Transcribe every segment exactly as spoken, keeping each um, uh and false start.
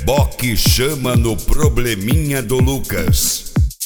Reboque chama no probleminha do Lucas.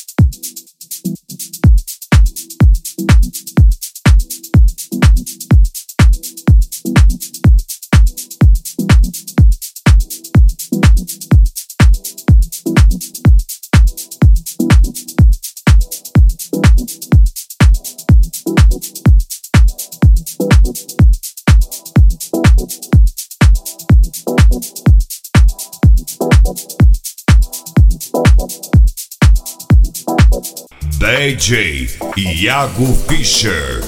D J Iago Fischer.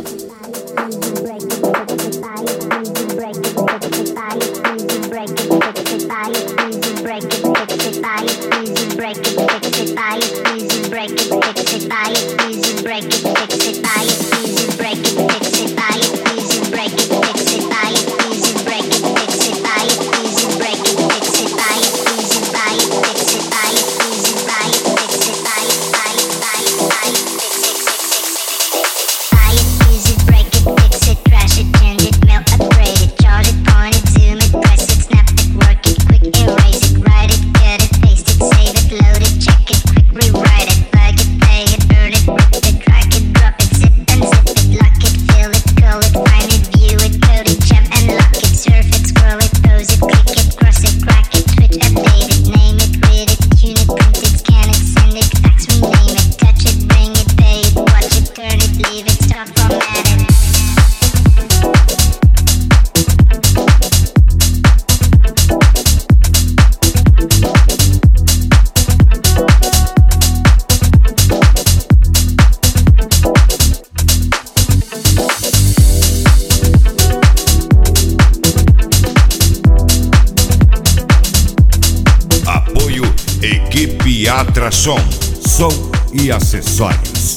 Equipe Atração, som e acessórios.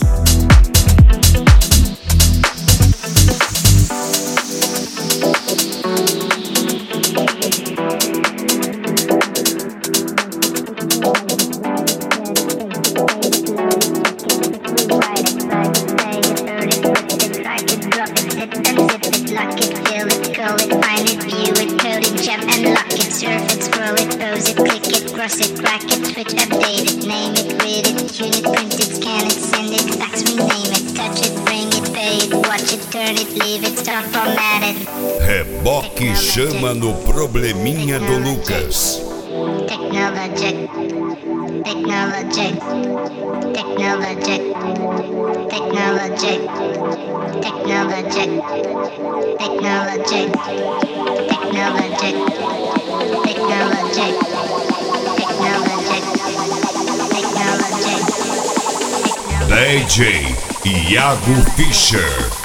Cross it, crack it, switch, update it, name it, read it, unit, print it, scan it, send it, fax, rename it, touch it, bring it, pay it, watch it, turn it, leave it, start formatted. Reboque chama no probleminha do Lucas. Technologic, technologic, technologic, technologic, technologic, technologic, technologic, technologic. D J Iago Fischer.